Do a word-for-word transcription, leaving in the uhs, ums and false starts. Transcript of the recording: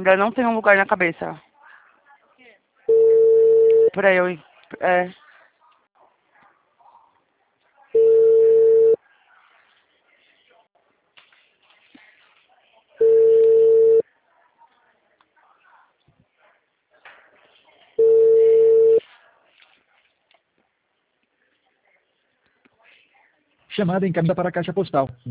ainda não tem um lugar na cabeça. Pra eu ir. É. Chamada encaminhada para a caixa postal